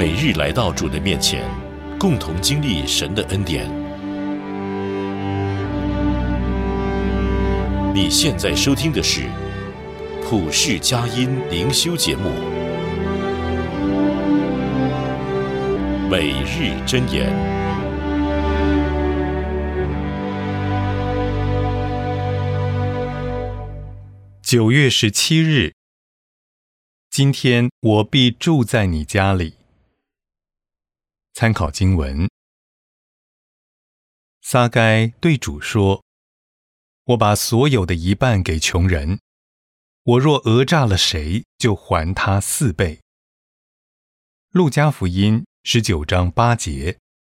每日来到主的面前，共同经历神的恩典。你现在收听的是普世佳音灵修节目，每日箴言。 9月17日，今天我必住在你家里。参考经文：撒该对主说：我把所有的一半给穷人，我若讹诈了谁，就还他4倍。路加福音19章8节。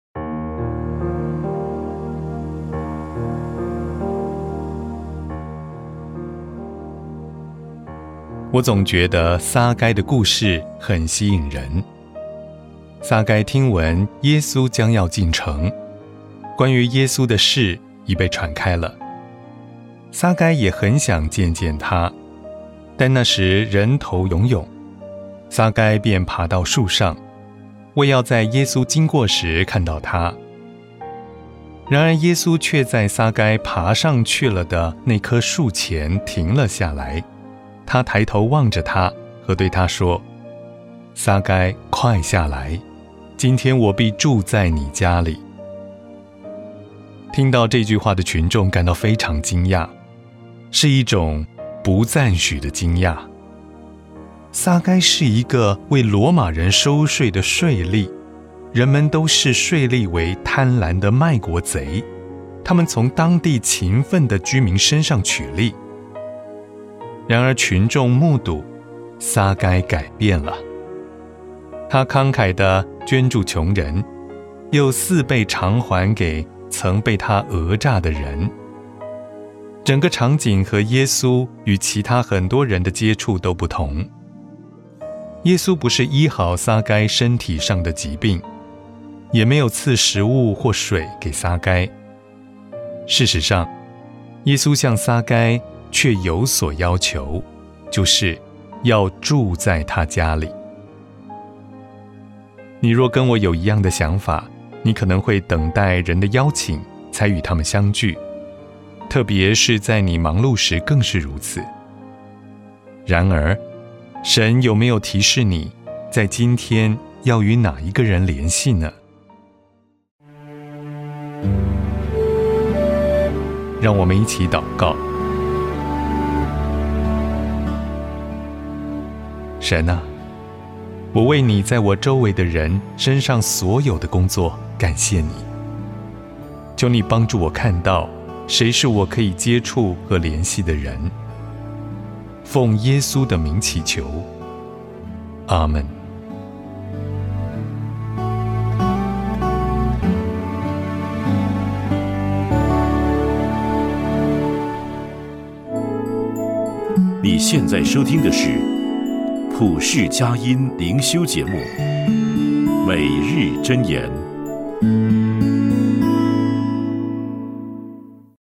我总觉得撒该的故事很吸引人。撒该听闻耶稣将要进城，关于耶稣的事已被传开了。撒该也很想见见他，但那时人头涌涌，撒该便爬到树上，为要在耶稣经过时看到他。然而耶稣却在撒该爬上去了的那棵树前停了下来，他抬头望着他，和对他说：撒该，快下来，今天我必住在你家里。听到这句话的群众感到非常惊讶，是一种不赞许的惊讶。撒该是一个为罗马人收税的税吏，人们都视税吏为贪婪的卖国贼，他们从当地勤奋的居民身上取利。然而群众目睹撒该改变了，他慷慨地捐助穷人，又4倍偿还给曾被他讹诈的人。整个场景和耶稣与其他很多人的接触都不同。耶稣不是医好撒该身体上的疾病，也没有赐食物或水给撒该。事实上，耶稣向撒该却有所要求，就是要住在他家里。你若跟我有一样的想法，你可能会等待人的邀请才与他们相聚，特别是在你忙碌时更是如此。然而，神有没有提示你，在今天要与哪一个人联系呢？让我们一起祷告。神啊，我为你在我周围的人身上所有的工作感谢你。求你帮助我看到谁是我可以接触和联系的人。奉耶稣的名祈求，阿们。 你现在收听的是普世佳音灵修节目，每日箴言。